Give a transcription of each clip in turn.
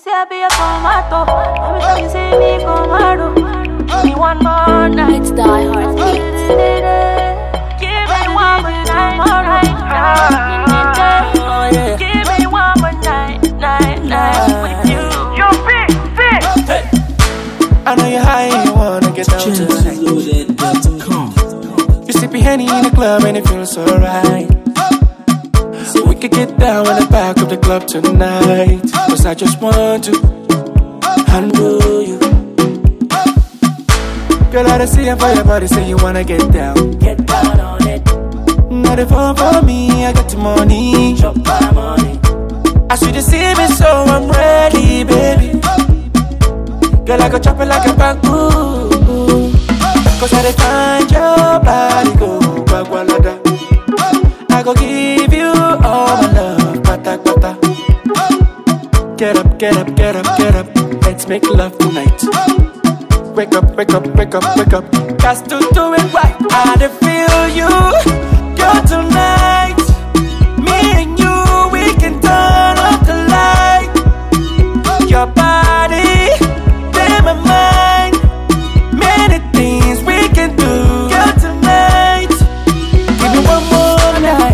say I be a tomato. Let me show you see me tomato. Give me one more night. It's Die Hard Beats. Give me one more night, alright. Give me one more night with you. You're big. Hey. I know you're high and you wanna get down tonight. You sippy Henny in the club and it feels so right. So we could get down in the back of the club tonight. Cause I just want to handle you. Girl, I done see it for your body, say you wanna get down. Get down on it. Not a phone for me, I got the money. Drop my money. I see the see me, so I'm ready, baby. Girl, I go chop it like a bamboo. Cause I find your body, go bagwalada. I go give you all my love, pata pata. Get up, get up, get up, get up. Let's make love tonight. Wake up, wake up, wake up, wake up. Got to do it right. I dey feel you, girl, tonight. Me and you, we can turn off the light. Your body, in my mind. Many things we can do, girl, tonight. Give me one more night.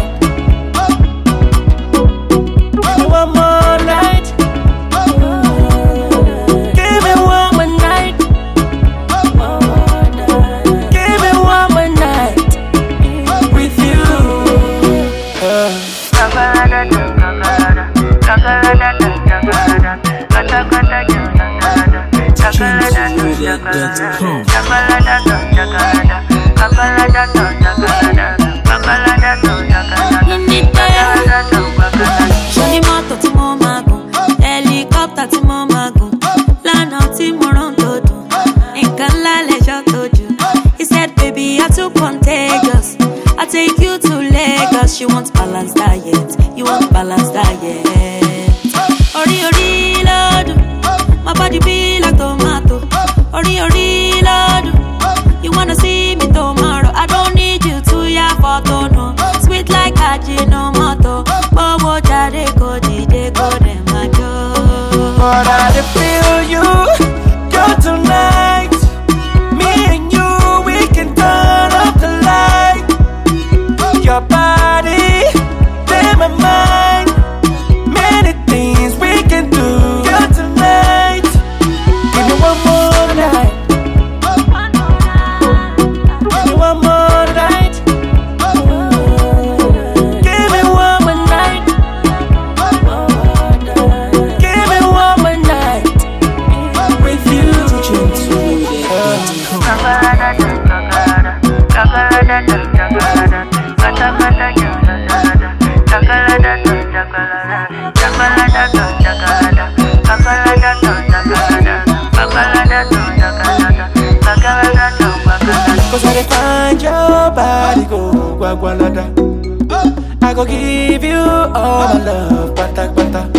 Give me one more night. Give me one more night. Give me one more night with you. Shoni moto tí mo máa gùn, helicopter tí mo máa gùn, lánàá tí mo rán tó dùn, nǹkan ńlá lẹ́jọ́ tó jù. He said, baby, you're too contagious. I take you to Lagos. She wants balanced diet. You want balanced diet. Ori lọ́dún, my body be like tomato. Ori lọ́dún, you wanna see me tomorrow. I don't need you to ya photo, no. Sweet like Ajinomoto. Bobo jade ko dide ko dem ajo. But I dey feel you, girl, tonight. Me and you, we can turn off the light. Your body, in my mind. Many things we can do, girl, tonight. Give me one more night. Give me one more night. Give me one more night. Give me one more night with you. Cause I dey find your body, go gwagwalada. I go give you all my love, pata pata.